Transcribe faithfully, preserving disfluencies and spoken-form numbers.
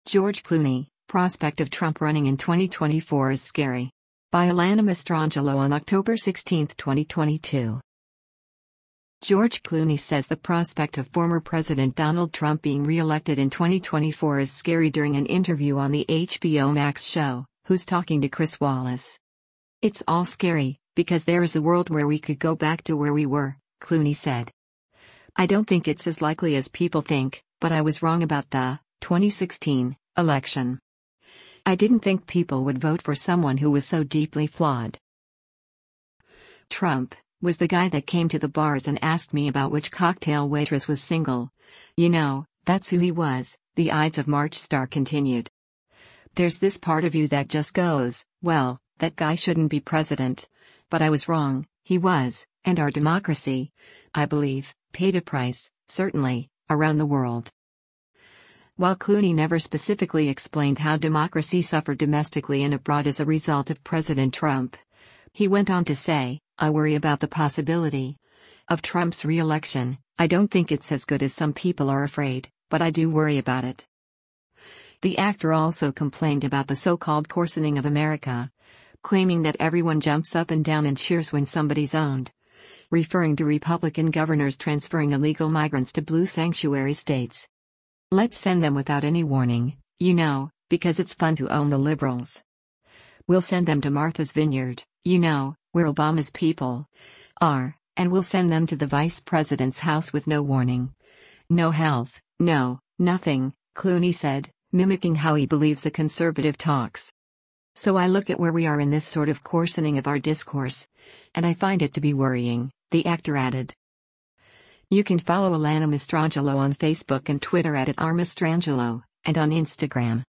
George Clooney, prospect of Trump running in twenty twenty-four is scary. By Alana Mastrangelo on October sixteenth, twenty twenty-two. George Clooney says the prospect of former President Donald Trump being re-elected in twenty twenty-four is scary during an interview on the H B O Max show, Who's Talking to Chris Wallace. "It's all scary, because there is a world where we could go back to where we were," Clooney said. "I don't think it's as likely as people think, but I was wrong about the twenty sixteen election. I didn't think people would vote for someone who was so deeply flawed. Trump was the guy that came to the bars and asked me about which cocktail waitress was single. You know, that's who he was," the Ides of March star continued. "There's this part of you that just goes, well, that guy shouldn't be president. But I was wrong, he was, and our democracy, I believe, paid a price, certainly, around the world." While Clooney never specifically explained how democracy suffered domestically and abroad as a result of President Trump, he went on to say, "I worry about the possibility of Trump's re-election. I don't think it's as good as some people are afraid, but I do worry about it." The actor also complained about the so-called coarsening of America, claiming that everyone jumps up and down and cheers when somebody's owned, referring to Republican governors transferring illegal migrants to blue sanctuary states. "Let's send them without any warning, you know, because it's fun to own the liberals. We'll send them to Martha's Vineyard, you know, where Obama's people are, and we'll send them to the vice president's house with no warning. No health, no, nothing," Clooney said, mimicking how he believes a conservative talks. "So I look at where we are in this sort of coarsening of our discourse, and I find it to be worrying," the actor added. You can follow Alana Mastrangelo on Facebook and Twitter at @rmastrangelo, and on Instagram